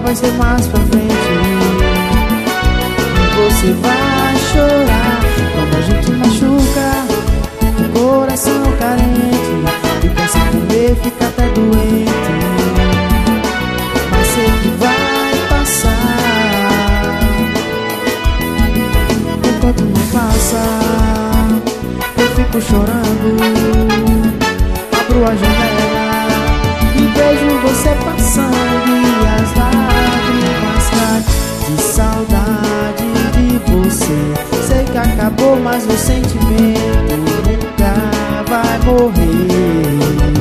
vai ser mais pra frente. Você vai chorar quando a gente machuca o coração carente. Fica sem comer, fica até doente, mas sei que vai passar. Enquanto não passa, eu fico chorando. Abro a janela e vejo você passando, e as lágrimas caem de saudade de você. Sei que acabou, mas o sentimento nunca vai morrer.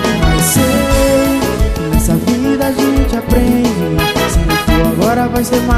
Vai ser mais